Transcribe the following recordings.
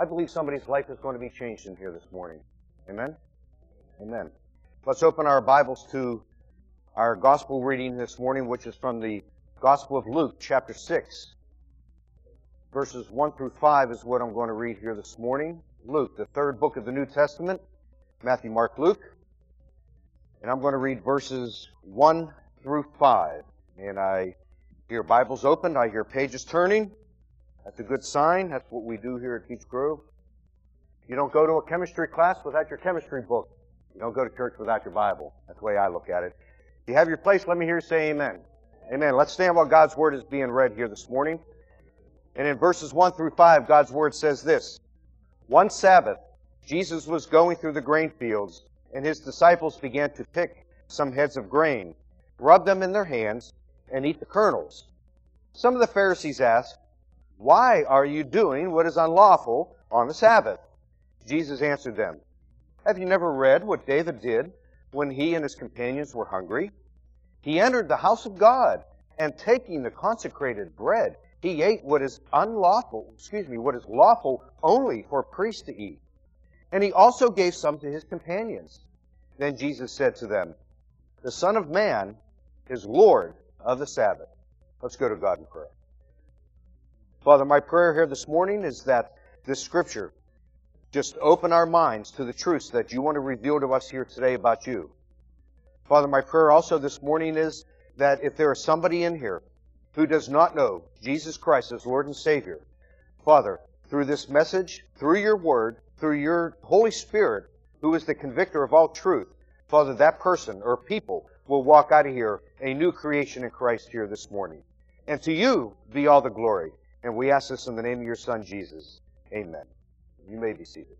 I believe somebody's life is going to be changed in here this morning. Amen? Amen. Let's open our Bibles to our gospel reading this morning, which is from the Gospel of Luke, chapter 6. Verses 1 through 5 is what I'm going to read here this morning. Luke, the third book of the New Testament. Matthew, Mark, Luke. And I'm going to read verses 1 through 5. And I hear Bibles opened. I hear pages turning. That's a good sign. That's what we do here at Peach Grove. You don't go to a chemistry class without your chemistry book. You don't go to church without your Bible. That's the way I look at it. If you have your place, let me hear you say amen. Amen. Let's stand while God's Word is being read here this morning. And in verses 1 through 5, God's Word says this. One Sabbath, Jesus was going through the grain fields, and His disciples began to pick some heads of grain, rub them in their hands, and eat the kernels. Some of the Pharisees asked, "Why are you doing what is unlawful on the Sabbath?" Jesus answered them, "Have you never read what David did when he and his companions were hungry? He entered the house of God, and taking the consecrated bread, he ate what is lawful only for priests to eat. And he also gave some to his companions." Then Jesus said to them, "The Son of Man is Lord of the Sabbath." Let's go to God in prayer. Father, my prayer here this morning is that this Scripture just open our minds to the truths that you want to reveal to us here today about you. Father, my prayer also this morning is that if there is somebody in here who does not know Jesus Christ as Lord and Savior, Father, through this message, through your Word, through your Holy Spirit, who is the convictor of all truth, Father, that person or people will walk out of here a new creation in Christ here this morning. And to you be all the glory. And we ask this in the name of your Son, Jesus. Amen. You may be seated.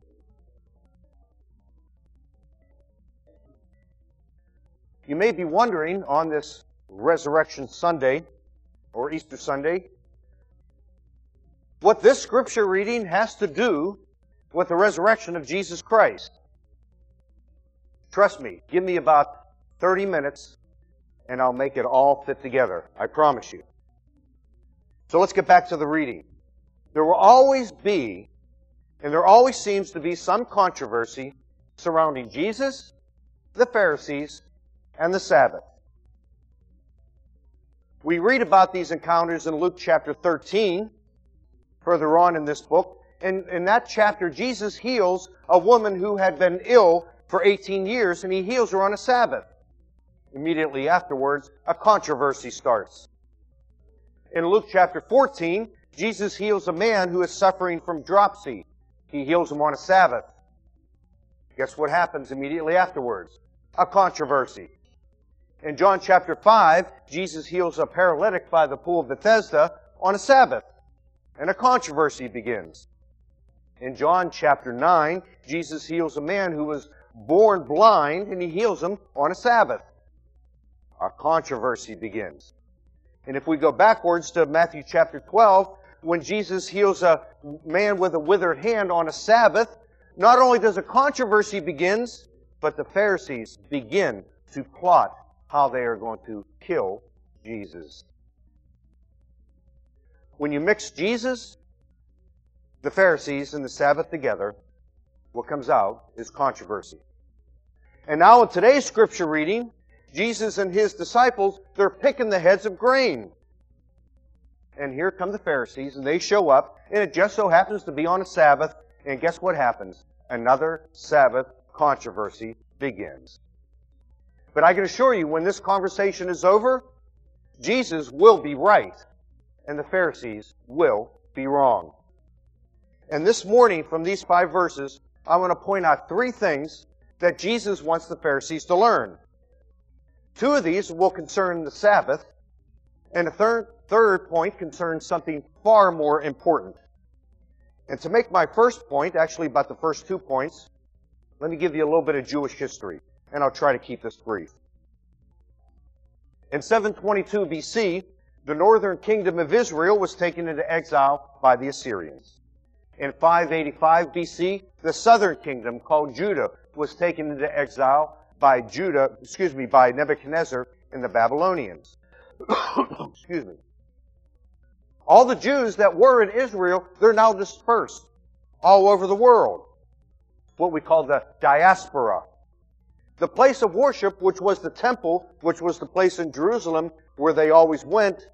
You may be wondering on this Resurrection Sunday, or Easter Sunday, what this Scripture reading has to do with the resurrection of Jesus Christ. Trust me, give me about 30 minutes, and I'll make it all fit together. I promise you. So let's get back to the reading. There will always be, and there always seems to be, some controversy surrounding Jesus, the Pharisees, and the Sabbath. We read about these encounters in Luke chapter 13, further on in this book. And in that chapter, Jesus heals a woman who had been ill for 18 years, and He heals her on a Sabbath. Immediately afterwards, a controversy starts. In Luke chapter 14, Jesus heals a man who is suffering from dropsy. He heals him on a Sabbath. Guess what happens immediately afterwards? A controversy. In John chapter 5, Jesus heals a paralytic by the pool of Bethesda on a Sabbath. And a controversy begins. In John chapter 9, Jesus heals a man who was born blind, and He heals him on a Sabbath. A controversy begins. And if we go backwards to Matthew chapter 12, when Jesus heals a man with a withered hand on a Sabbath, not only does a controversy begins, but the Pharisees begin to plot how they are going to kill Jesus. When you mix Jesus, the Pharisees, and the Sabbath together, what comes out is controversy. And now in today's Scripture reading, Jesus and His disciples, they're picking the heads of grain. And here come the Pharisees, and they show up, and it just so happens to be on a Sabbath, and guess what happens? Another Sabbath controversy begins. But I can assure you, when this conversation is over, Jesus will be right, and the Pharisees will be wrong. And this morning, from these 5 verses, I want to point out 3 things that Jesus wants the Pharisees to learn. 2 of these will concern the Sabbath, and a third point concerns something far more important. And to make my first point, actually about the first 2 points, let me give you a little bit of Jewish history, and I'll try to keep this brief. In 722 BC, the northern kingdom of Israel was taken into exile by the Assyrians. In 585 BC, the southern kingdom, called Judah, was taken into exile by Nebuchadnezzar and the Babylonians. Excuse me. All the Jews that were in Israel, they're now dispersed all over the world, what we call the diaspora. The place of worship, which was the temple, which was the place in Jerusalem where they always went,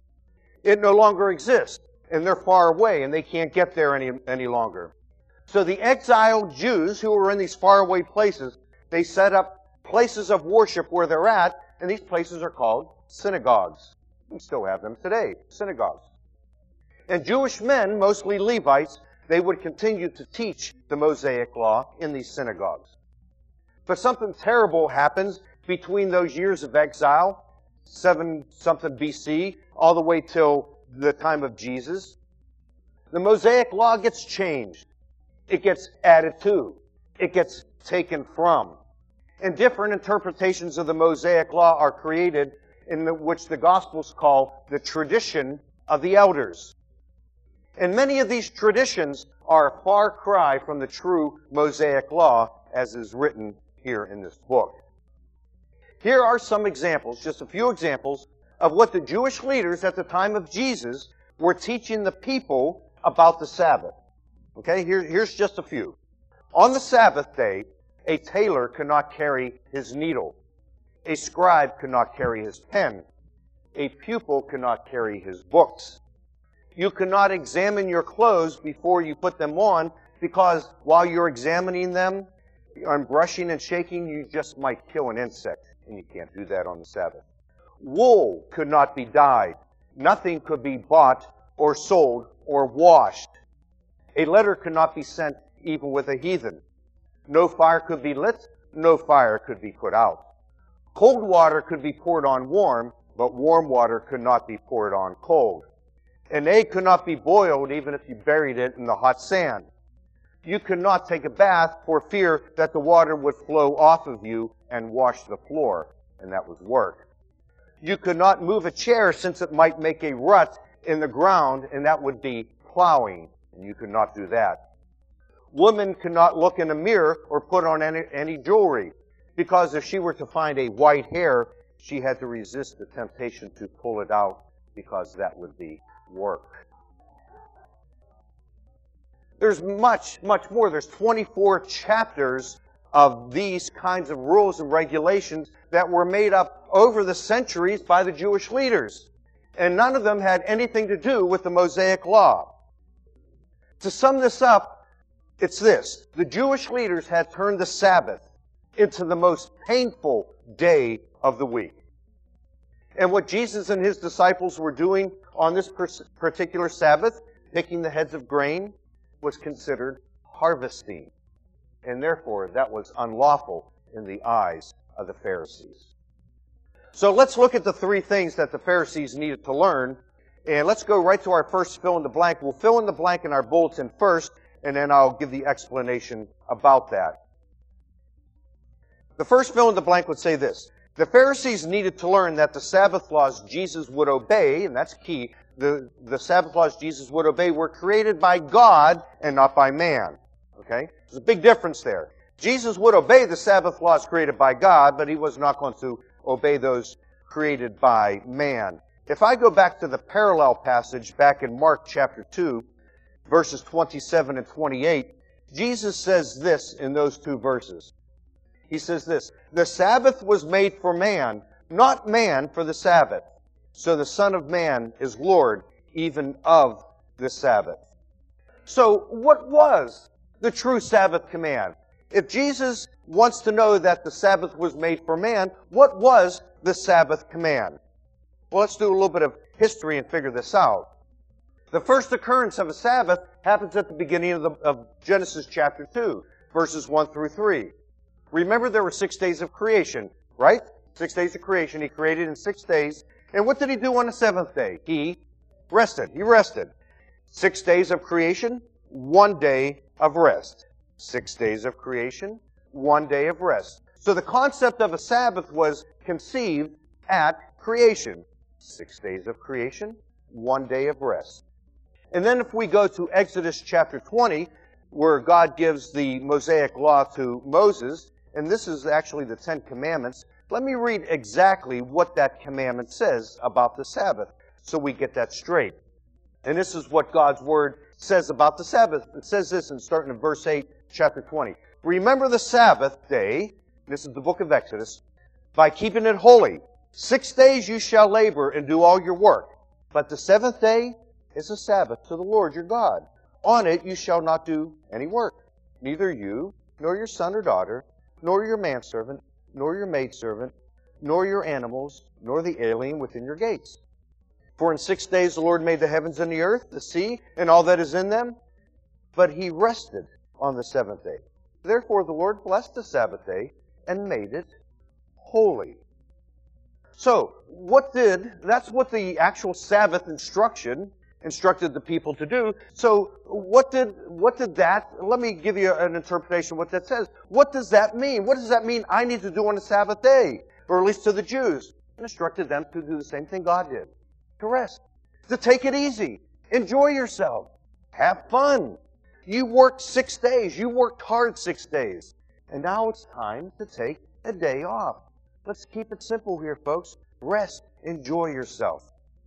it no longer exists, and they're far away, and they can't get there any longer. So the exiled Jews who were in these faraway places, they set up places of worship where they're at, and these places are called synagogues. We still have them today, synagogues. And Jewish men, mostly Levites, they would continue to teach the Mosaic Law in these synagogues. But something terrible happens between those years of exile, 7-something BC, all the way till the time of Jesus. The Mosaic Law gets changed. It gets added to. It gets taken from. And different interpretations of the Mosaic Law are created, in which the Gospels call the tradition of the elders. And many of these traditions are a far cry from the true Mosaic Law, as is written here in this book. Here are some examples, just a few examples, of what the Jewish leaders at the time of Jesus were teaching the people about the Sabbath. Okay, here's just a few. On the Sabbath day, a tailor could not carry his needle. A scribe could not carry his pen. A pupil could not carry his books. You could not examine your clothes before you put them on, because while you're examining them and brushing and shaking, you just might kill an insect, and you can't do that on the Sabbath. Wool could not be dyed. Nothing could be bought or sold or washed. A letter could not be sent even with a heathen. No fire could be lit. No fire could be put out. Cold water could be poured on warm, but warm water could not be poured on cold. An egg could not be boiled even if you buried it in the hot sand. You could not take a bath for fear that the water would flow off of you and wash the floor, and that was work. You could not move a chair since it might make a rut in the ground, and that would be plowing, and you could not do that. Woman could not look in a mirror or put on any jewelry, because if she were to find a white hair, she had to resist the temptation to pull it out, because that would be work. There's much more. There's 24 chapters of these kinds of rules and regulations that were made up over the centuries by the Jewish leaders. And none of them had anything to do with the Mosaic Law. To sum this up, it's this. The Jewish leaders had turned the Sabbath into the most painful day of the week. And what Jesus and his disciples were doing on this particular Sabbath, picking the heads of grain, was considered harvesting. And therefore, that was unlawful in the eyes of the Pharisees. So let's look at the three things that the Pharisees needed to learn. And let's go right to our first fill in the blank. We'll fill in the blank in our bulletin first, and then I'll give the explanation about that. The first fill in the blank would say this. The Pharisees needed to learn that the Sabbath laws Jesus would obey, and that's key, the Sabbath laws Jesus would obey were created by God and not by man. Okay? There's a big difference there. Jesus would obey the Sabbath laws created by God, but he was not going to obey those created by man. If I go back to the parallel passage back in Mark chapter 2, verses 27 and 28, Jesus says this in those two verses. He says this, "The Sabbath was made for man, not man for the Sabbath. So the Son of Man is Lord even of the Sabbath." So what was the true Sabbath command? If Jesus wants to know that the Sabbath was made for man, what was the Sabbath command? Well, let's do a little bit of history and figure this out. The first occurrence of a Sabbath happens at the beginning of Genesis chapter 2, verses 1 through 3. Remember, there were 6 days of creation, right? 6 days of creation. He created in 6 days. And what did he do on the seventh day? He rested. He rested. 6 days of creation, 1 day of rest. 6 days of creation, 1 day of rest. So the concept of a Sabbath was conceived at creation. 6 days of creation, 1 day of rest. And then if we go to Exodus chapter 20, where God gives the Mosaic Law to Moses, and this is actually the 10 Commandments, let me read exactly what that commandment says about the Sabbath, so we get that straight. And this is what God's Word says about the Sabbath. It says this, and starting in verse 8, chapter 20. Remember the Sabbath day, this is the book of Exodus, by keeping it holy. 6 days you shall labor and do all your work. But the seventh day is a Sabbath to the Lord your God. On it you shall not do any work, neither you, nor your son or daughter, nor your manservant, nor your maidservant, nor your animals, nor the alien within your gates. For in 6 days the Lord made the heavens and the earth, the sea, and all that is in them. But He rested on the seventh day. Therefore the Lord blessed the Sabbath day and made it holy. So, that's what the actual Sabbath instructed the people to do. So, what did that, let me give you an interpretation of what that says. What does that mean? What does that mean I need to do on the Sabbath day? Or at least to the Jews. It instructed them to do the same thing God did. To rest. To take it easy. Enjoy yourself. Have fun. You worked 6 days. You worked hard 6 days. And now it's time to take a day off. Let's keep it simple here, folks. Rest. Enjoy yourself.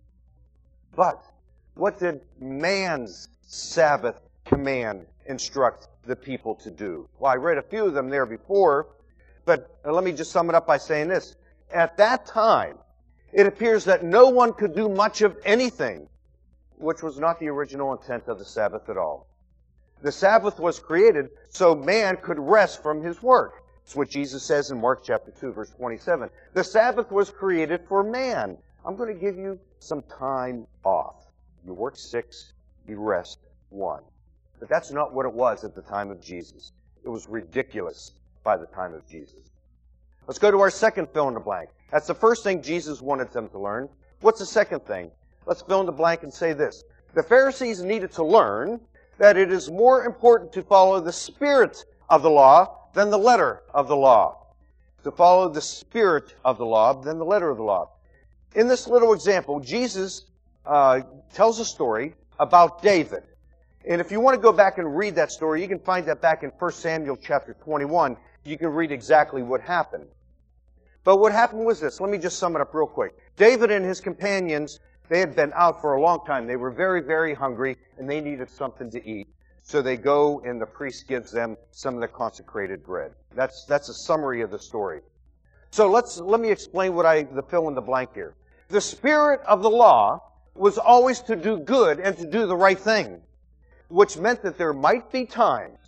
But what did man's Sabbath command instruct the people to do? Well, I read a few of them there before, but let me just sum it up by saying this. At that time, it appears that no one could do much of anything, which was not the original intent of the Sabbath at all. The Sabbath was created so man could rest from his work. It's what Jesus says in Mark chapter 2, verse 27. The Sabbath was created for man. I'm going to give you some time off. You work 6, you rest 1. But that's not what it was at the time of Jesus. It was ridiculous by the time of Jesus. Let's go to our second fill in the blank. That's the first thing Jesus wanted them to learn. What's the second thing? Let's fill in the blank and say this. The Pharisees needed to learn that it is more important to follow the spirit of the law than the letter of the law. To follow the spirit of the law than the letter of the law. In this little example, Jesus tells a story about David. And if you want to go back and read that story, you can find that back in 1 Samuel chapter 21. You can read exactly what happened. But what happened was this. Let me just sum it up real quick. David and his companions, they had been out for a long time. They were very, very hungry, and they needed something to eat. So they go, and the priest gives them some of the consecrated bread. That's a summary of the story. So let me explain the fill in the blank here. The spirit of the law was always to do good and to do the right thing, which meant that there might be times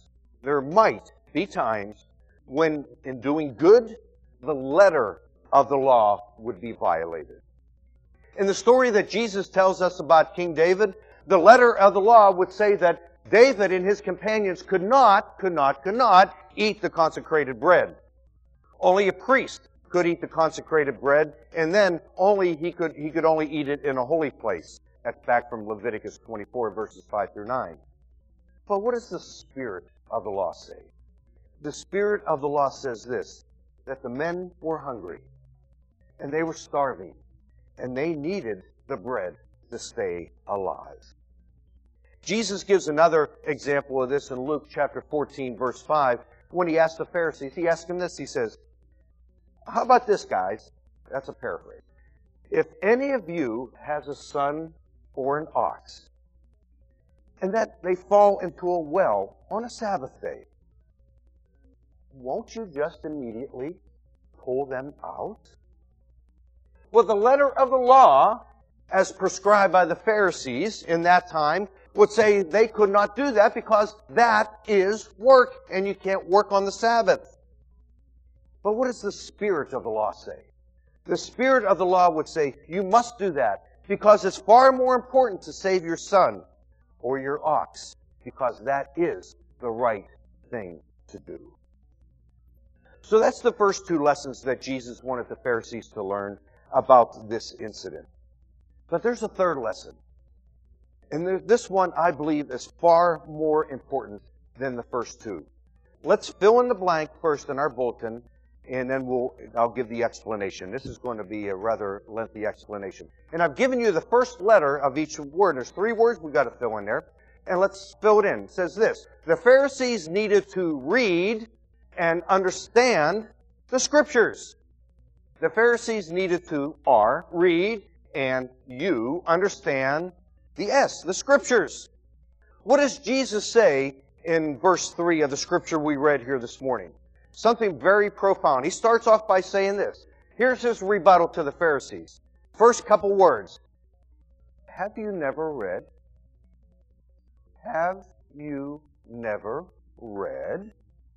when, in doing good, the letter of the law would be violated. In the story that Jesus tells us about King David, the letter of the law would say that David and his companions could not eat the consecrated bread. Only a priest could eat the consecrated bread, and then he could only eat it in a holy place. That's back from Leviticus 24, verses 5 through 9. But what does the spirit of the law say? The spirit of the law says this, that the men were hungry, and they were starving, and they needed the bread to stay alive. Jesus gives another example of this in Luke chapter 14, verse 5. When he asked the Pharisees, he asked them this. He says, how about this, guys? That's a paraphrase. If any of you has a son or an ox, and that they fall into a well on a Sabbath day, won't you just immediately pull them out? Well, the letter of the law, as prescribed by the Pharisees in that time, would say they could not do that because that is work, and you can't work on the Sabbath. But what does the spirit of the law say? The spirit of the law would say, you must do that because it's far more important to save your son or your ox, because that is the right thing to do. So that's the first two lessons that Jesus wanted the Pharisees to learn about this incident. But there's a third lesson. And this one, I believe, is far more important than the first two. Let's fill in the blank first in our bulletin, and then I'll give the explanation. This is going to be a rather lengthy explanation. And I've given you the first letter of each word. There's 3 words we've got to fill in there. And let's fill it in. It says this. The Pharisees needed to read and understand the Scriptures. The Pharisees needed to read and understand the Scriptures. What does Jesus say in verse 3 of the scripture we read here this morning? Something very profound. He starts off by saying this. Here's his rebuttal to the Pharisees. First couple words. Have you never read? Have you never read?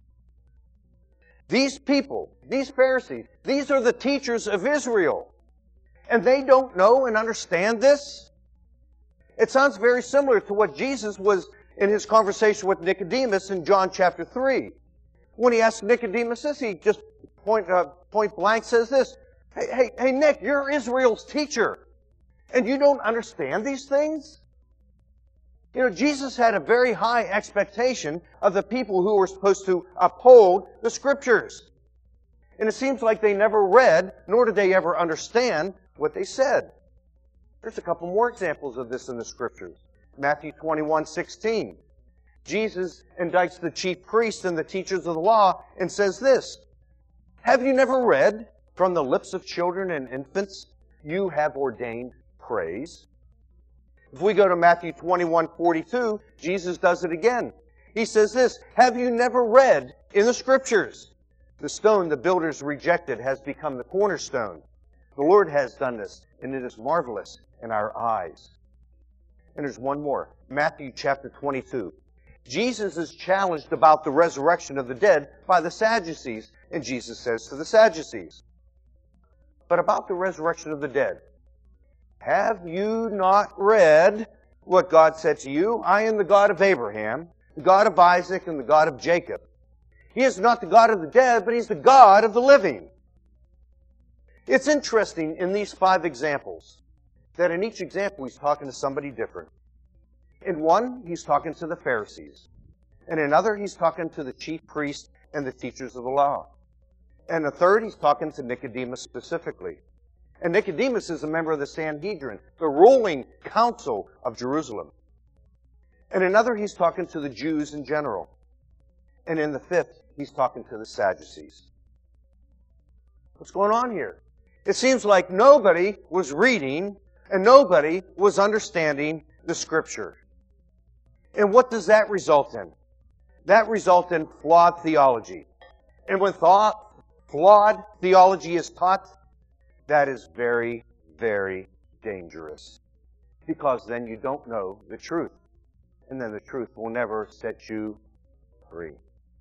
These people, these Pharisees, these are the teachers of Israel. And they don't know and understand this? It sounds very similar to what Jesus was in his conversation with Nicodemus in John chapter 3. When he asked Nicodemus this, he just point blank says this, Hey, Nick, you're Israel's teacher, and you don't understand these things? You know, Jesus had a very high expectation of the people who were supposed to uphold the Scriptures. And it seems like they never read, nor did they ever understand what they said. There's a couple more examples of this in the Scriptures. Matthew 21:16. Jesus indicts the chief priests and the teachers of the law and says this, Have you never read, from the lips of children and infants, you have ordained praise? If we go to Matthew 21:42, Jesus does it again. He says this, Have you never read in the Scriptures, the stone the builders rejected has become the cornerstone. The Lord has done this, and it is marvelous in our eyes. And there's one more. Matthew chapter 22. Jesus is challenged about the resurrection of the dead by the Sadducees. And Jesus says to the Sadducees, But about the resurrection of the dead, have you not read what God said to you? I am the God of Abraham, the God of Isaac, and the God of Jacob. He is not the God of the dead, but He's the God of the living. It's interesting in these 5 examples that in each example He's talking to somebody different. In one, He's talking to the Pharisees. In another, He's talking to the chief priests and the teachers of the law. And the third, He's talking to Nicodemus specifically. And Nicodemus is a member of the Sanhedrin, the ruling council of Jerusalem. In another, He's talking to the Jews in general. And in the fifth, He's talking to the Sadducees. What's going on here? It seems like nobody was reading and nobody was understanding the Scripture. And what does that result in? That results in flawed theology. And when flawed theology is taught, that is very, very dangerous. Because then you don't know the truth. And then the truth will never set you free.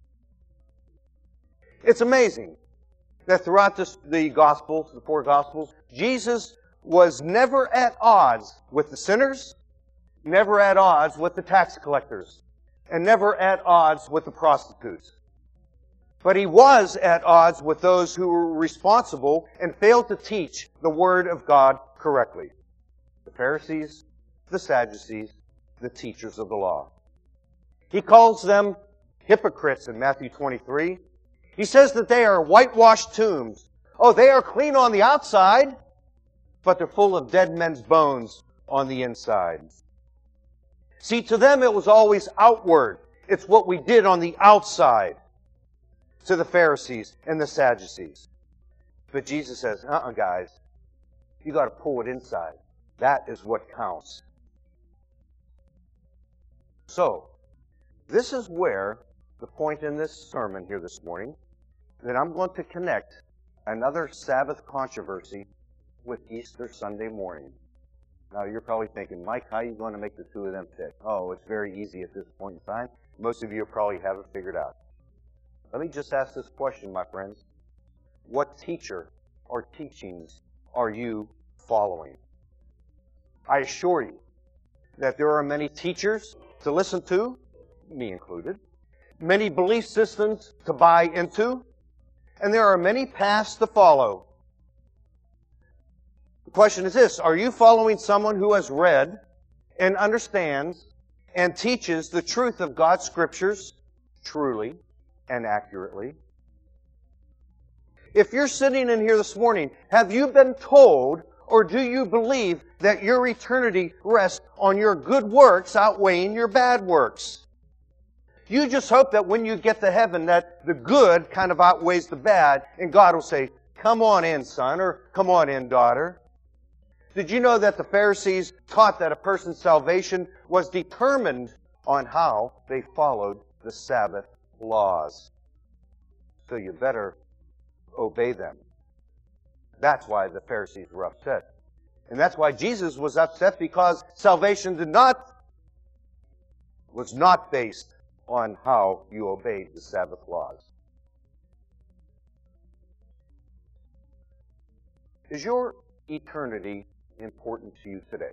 It's amazing that throughout the Gospels, the 4 Gospels, Jesus was never at odds with the sinners, never at odds with the tax collectors, and never at odds with the prostitutes. But He was at odds with those who were responsible and failed to teach the Word of God correctly. The Pharisees, the Sadducees, the teachers of the law. He calls them hypocrites in Matthew 23. He says that they are whitewashed tombs. Oh, they are clean on the outside, but they're full of dead men's bones on the inside. See, to them it was always outward. It's what we did on the outside. To the Pharisees and the Sadducees. But Jesus says, guys, you got to pull it inside. That is what counts. So, this is where the point in this sermon here this morning, that I'm going to connect another Sabbath controversy with Easter Sunday morning. Now, you're probably thinking, Mike, how are you going to make the two of them fit? Oh, it's very easy at this point in time. Most of you probably have it figured out. Let me just ask this question, my friends. What teacher or teachings are you following? I assure you that there are many teachers to listen to, me included, many belief systems to buy into, and there are many paths to follow. The question is this, are you following someone who has read and understands and teaches the truth of God's Scriptures truly and accurately? If you're sitting in here this morning, have you been told or do you believe that your eternity rests on your good works outweighing your bad works? You just hope that when you get to heaven that the good kind of outweighs the bad and God will say, come on in, son, or come on in, daughter. Did you know that the Pharisees taught that a person's salvation was determined on how they followed the Sabbath laws. So you better obey them. That's why the Pharisees were upset. And that's why Jesus was upset, because salvation was not based on how you obeyed the Sabbath laws. Is your eternity important to you today?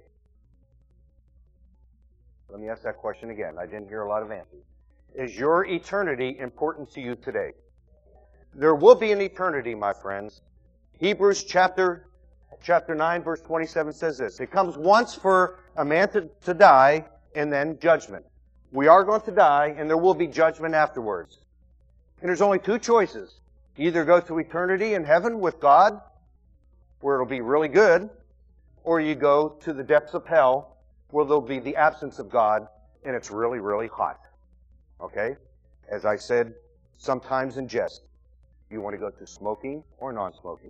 Let me ask that question again. I didn't hear a lot of answers. Is your eternity important to you today? There will be an eternity, my friends. Hebrews chapter 9, verse 27 says this. It comes once for a man to die, and then judgment. We are going to die, and there will be judgment afterwards. And there's only two choices. You either go to eternity in heaven with God, where it'll be really good, or you go to the depths of hell, where there'll be the absence of God, and it's really, really hot. Okay? As I said sometimes in jest, you want to go to smoking or non-smoking.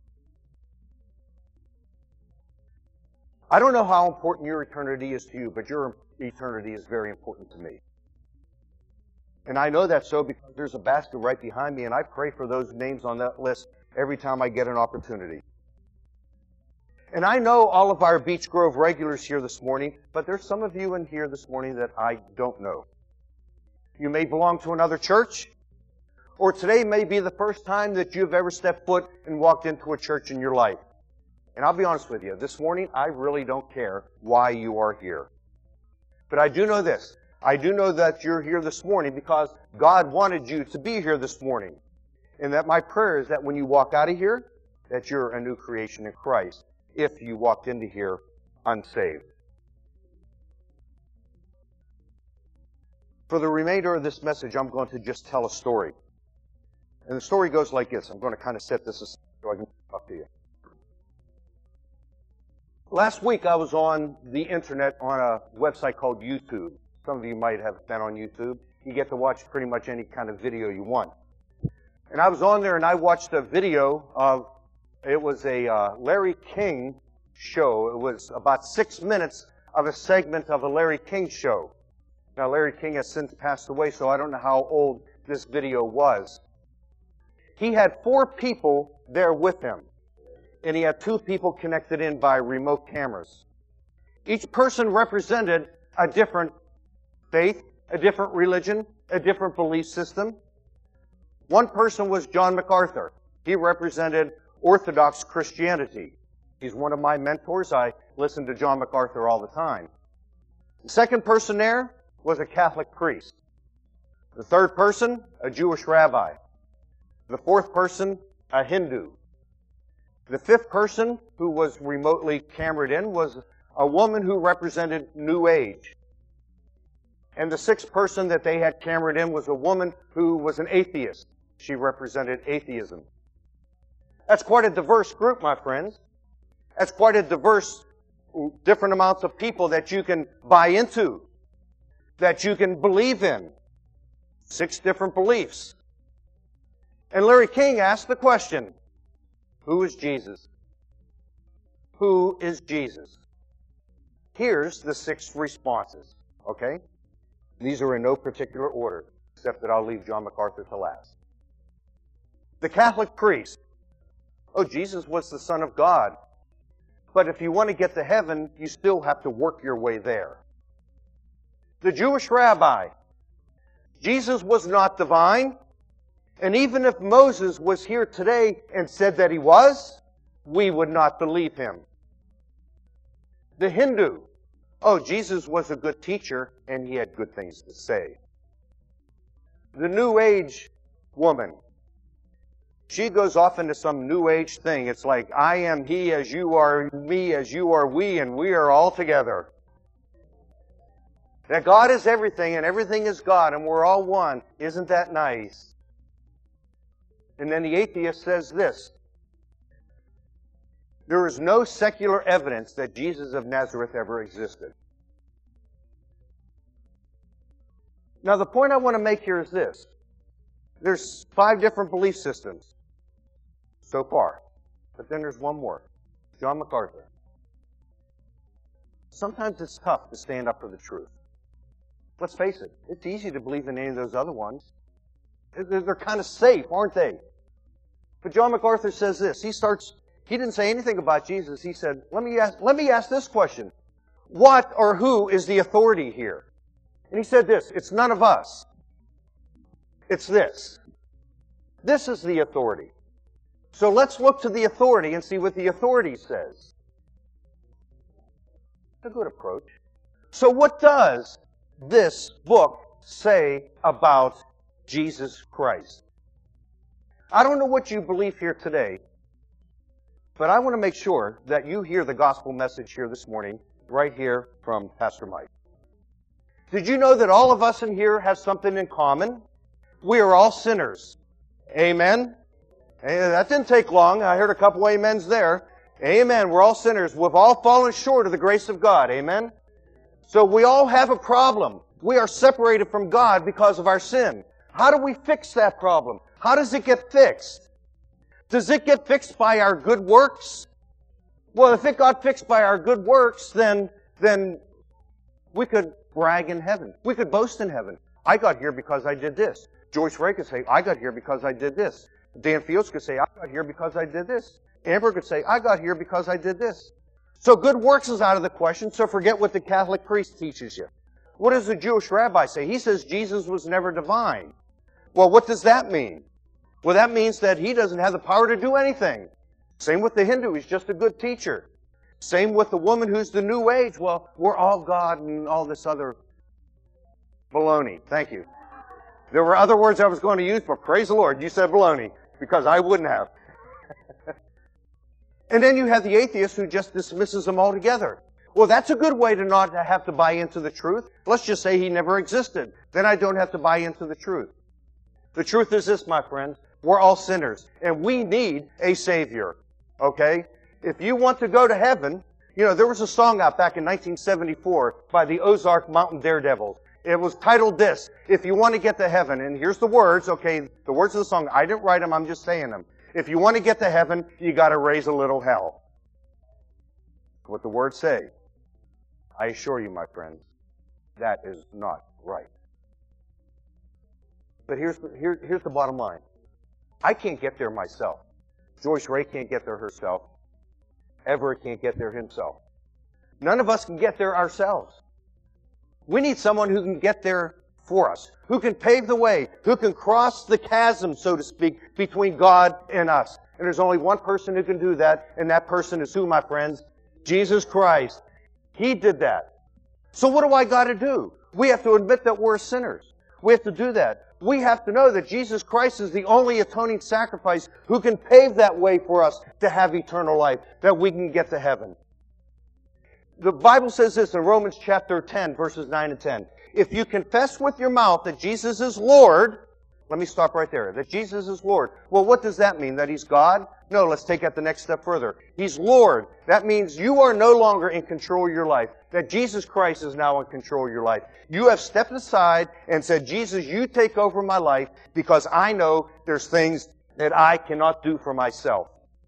I don't know how important your eternity is to you, but your eternity is very important to me. And I know that so because there's a basket right behind me, and I pray for those names on that list every time I get an opportunity. And I know all of our Beech Grove regulars here this morning, but there's some of you in here this morning that I don't know. You may belong to another church, or today may be the first time that you've ever stepped foot and walked into a church in your life. And I'll be honest with you, this morning I really don't care why you are here. But I do know this. I do know that you're here this morning because God wanted you to be here this morning. And that my prayer is that when you walk out of here, that you're a new creation in Christ, if you walked into here unsaved. For the remainder of this message, I'm going to just tell a story. And the story goes like this. I'm going to kind of set this aside so I can talk to you. Last week I was on the internet on a website called YouTube. Some of you might have been on YouTube. You get to watch pretty much any kind of video you want. And I was on there and I watched a video of, it was a Larry King show. It was about 6 minutes of a segment of a Larry King show. Now Larry King has since passed away, so I don't know how old this video was. He had 4 people there with him. And he had 2 people connected in by remote cameras. Each person represented a different faith, a different religion, a different belief system. One person was John MacArthur. He represented Orthodox Christianity. He's one of my mentors. I listen to John MacArthur all the time. The second person there was a Catholic priest. The third person, a Jewish rabbi. The fourth person, a Hindu. The fifth person, who was remotely camered in, was a woman who represented New Age. And the sixth person that they had camered in was a woman who was an atheist. She represented atheism. That's quite a diverse group, my friends. That's quite a diverse, different amounts of people that you can buy into, that you can believe in. 6 different beliefs. And Larry King asked the question, who is Jesus? Who is Jesus? Here's the 6 responses, okay? These are in no particular order, except that I'll leave John MacArthur to last. The Catholic priest. Oh, Jesus was the Son of God. But if you want to get to heaven, you still have to work your way there. The Jewish rabbi. Jesus was not divine. And even if Moses was here today and said that he was, we would not believe him. The Hindu. Oh, Jesus was a good teacher and he had good things to say. The New Age woman. She goes off into some New Age thing. It's like, I am he as you are me as you are we, and we are all together. That God is everything and everything is God and we're all one. Isn't that nice? And then the atheist says this. There is no secular evidence that Jesus of Nazareth ever existed. Now the point I want to make here is this. There's 5 different belief systems so far. But then there's one more. John MacArthur. Sometimes it's tough to stand up for the truth. Let's face it, it's easy to believe in any of those other ones. They're kind of safe, aren't they? But John MacArthur says this. He didn't say anything about Jesus. He said, let me ask this question. What or who is the authority here? And he said this, it's none of us. It's this. This is the authority. So let's look to the authority and see what the authority says. A good approach. So what does this book say about Jesus Christ? I don't know what you believe here today, but I want to make sure that you hear the gospel message here this morning, right here from Pastor Mike. Did you know that all of us in here have something in common? We are all sinners. Amen? That didn't take long. I heard a couple amens there. Amen. We're all sinners. We've all fallen short of the grace of God. Amen? So we all have a problem. We are separated from God because of our sin. How do we fix that problem? How does it get fixed? Does it get fixed by our good works? Well, if it got fixed by our good works, then we could brag in heaven. We could boast in heaven. I got here because I did this. Joyce Ray could say, I got here because I did this. Dan Fields could say, I got here because I did this. Amber could say, I got here because I did this. So good works is out of the question, so forget what the Catholic priest teaches you. What does the Jewish rabbi say? He says Jesus was never divine. Well, what does that mean? Well, that means that he doesn't have the power to do anything. Same with the Hindu. He's just a good teacher. Same with the woman who's the New Age. Well, we're all God and all this other baloney. Thank you. There were other words I was going to use, but praise the Lord, you said baloney, because I wouldn't have. And then you have the atheist who just dismisses them altogether. Well, that's a good way to not have to buy into the truth. Let's just say he never existed. Then I don't have to buy into the truth. The truth is this, my friends. We're all sinners, and we need a Savior. Okay? If you want to go to heaven, there was a song out back in 1974 by the Ozark Mountain Daredevils. It was titled this, If You Want to Get to Heaven. And here's the words, okay? The words of the song, I didn't write them, I'm just saying them. If you want to get to heaven, you got to raise a little hell. What the words say. I assure you, my friends, that is not right. But here's the bottom line. I can't get there myself. Joyce Ray can't get there herself. Everett can't get there himself. None of us can get there ourselves. We need someone who can get there for us, who can pave the way, who can cross the chasm, so to speak, between God and us. And there's only one person who can do that, and that person is who, my friends? Jesus Christ. He did that. So what do I got to do? We have to admit that we're sinners. We have to do that. We have to know that Jesus Christ is the only atoning sacrifice who can pave that way for us to have eternal life, that we can get to heaven. The Bible says this in Romans chapter 10, verses 9 and 10. If you confess with your mouth that Jesus is Lord, let me stop right there, that Jesus is Lord. Well, what does that mean? That He's God? No, let's take that the next step further. He's Lord. That means you are no longer in control of your life. That Jesus Christ is now in control of your life. You have stepped aside and said, Jesus, you take over my life because I know there's things that I cannot do for myself.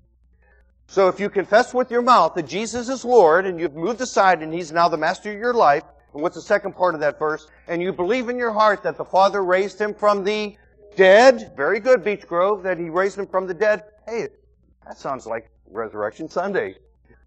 So if you confess with your mouth that Jesus is Lord and you've moved aside and He's now the master of your life, and what's the second part of that verse? And you believe in your heart that the Father raised Him from the dead. Very good, Beech Grove, that He raised Him from the dead. Hey, that sounds like Resurrection Sunday.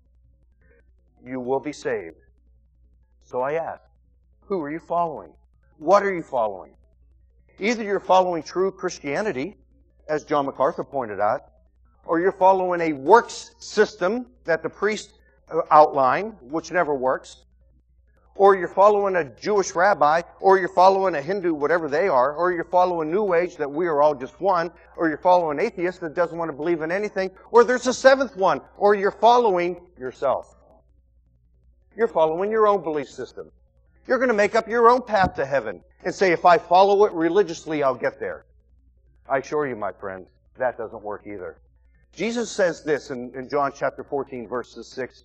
You will be saved. So I ask, who are you following? What are you following? Either you're following true Christianity, as John MacArthur pointed out, or you're following a works system that the priest outlined, which never works, or you're following a Jewish rabbi, or you're following a Hindu, whatever they are, or you're following New Age, that we are all just one, or you're following an atheist that doesn't want to believe in anything, or there's a seventh one, or you're following yourself. You're following your own belief system. You're going to make up your own path to heaven and say, if I follow it religiously, I'll get there. I assure you, my friends, that doesn't work either. Jesus says this in John chapter 14, verse 6.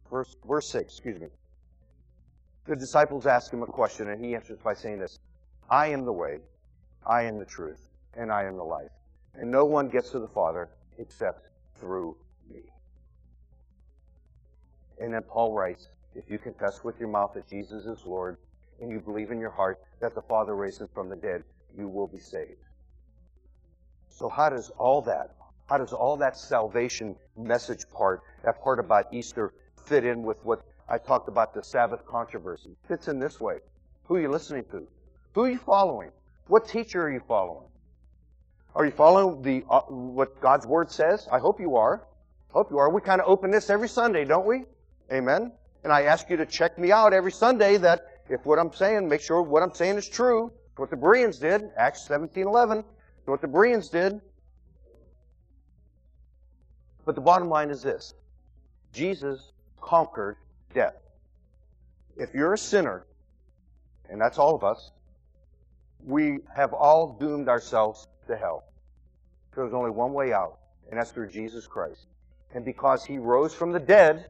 The disciples ask Him a question, and He answers by saying this, I am the way, I am the truth, and I am the life. And no one gets to the Father except through me. And then Paul writes, if you confess with your mouth that Jesus is Lord, and you believe in your heart that the Father raised him from the dead, you will be saved. So how does all that salvation message part, that part about Easter, fit in with what I talked about, the Sabbath controversy? It fits in this way. Who are you listening to? Who are you following? What teacher are you following? Are you following what God's Word says? I hope you are. Hope you are. We kind of open this every Sunday, don't we? Amen. And I ask you to check me out every Sunday that if what I'm saying, make sure what I'm saying is true. What the Bereans did, Acts 17:11. What the Bereans did. But the bottom line is this. Jesus conquered death. If you're a sinner, and that's all of us, we have all doomed ourselves to hell. There's only one way out, and that's through Jesus Christ. And because He rose from the dead,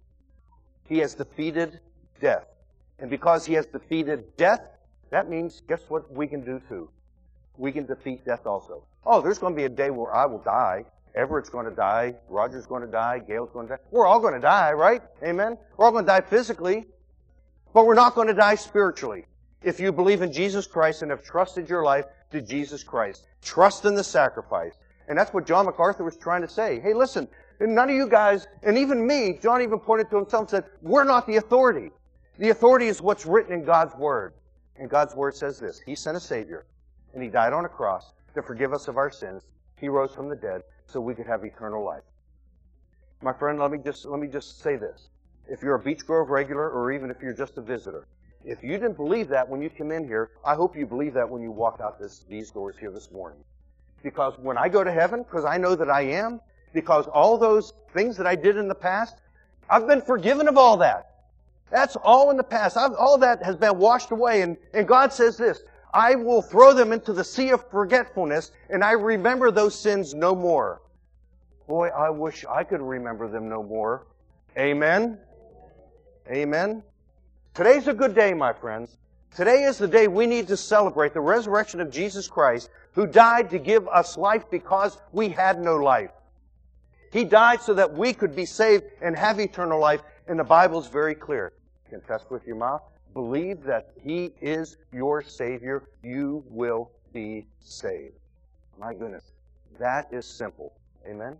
He has defeated death. And because He has defeated death, that means, guess what we can do too? We can defeat death also. Oh, there's going to be a day where I will die. Everett's going to die. Roger's going to die. Gail's going to die. We're all going to die, right? Amen? We're all going to die physically. But we're not going to die spiritually. If you believe in Jesus Christ and have trusted your life to Jesus Christ. Trust in the sacrifice. And that's what John MacArthur was trying to say. Hey, listen, none of you guys, and even me, John even pointed to himself and said, we're not the authority. The authority is what's written in God's Word. And God's Word says this. He sent a Savior, and He died on a cross to forgive us of our sins. He rose from the dead so we could have eternal life. My friend, let me just say this. If you're a Beech Grove regular, or even if you're just a visitor, if you didn't believe that when you come in here, I hope you believe that when you walk out these doors here this morning. Because when I go to heaven, because I know that I am, because all those things that I did in the past, I've been forgiven of all that. That's all in the past. All that has been washed away. And God says this, I will throw them into the sea of forgetfulness, and I remember those sins no more. Boy, I wish I could remember them no more. Amen? Amen? Today's a good day, my friends. Today is the day we need to celebrate the resurrection of Jesus Christ, who died to give us life because we had no life. He died so that we could be saved and have eternal life, and the Bible's very clear. Confess with your mouth. Believe that He is your Savior. You will be saved. My goodness. That is simple. Amen?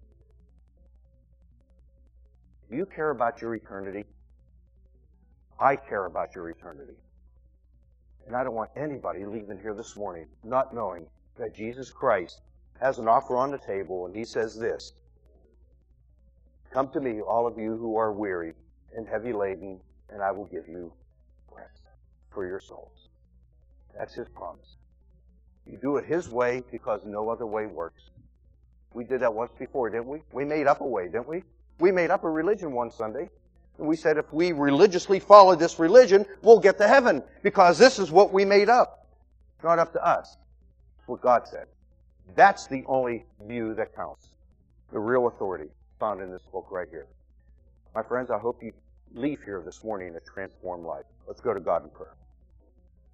Do you care about your eternity? I care about your eternity. And I don't want anybody leaving here this morning not knowing that Jesus Christ has an offer on the table, and He says this, come to me, all of you who are weary and heavy laden, and I will give you rest for your souls. That's His promise. You do it His way because no other way works. We did that once before, didn't we? We made up a way, didn't we? We made up a religion one Sunday. And we said if we religiously follow this religion, we'll get to heaven because this is what we made up. It's not up to us. It's what God said. That's the only view that counts. The real authority found in this book right here. My friends, I hope you leave here this morning a transformed life. Let's go to God in prayer.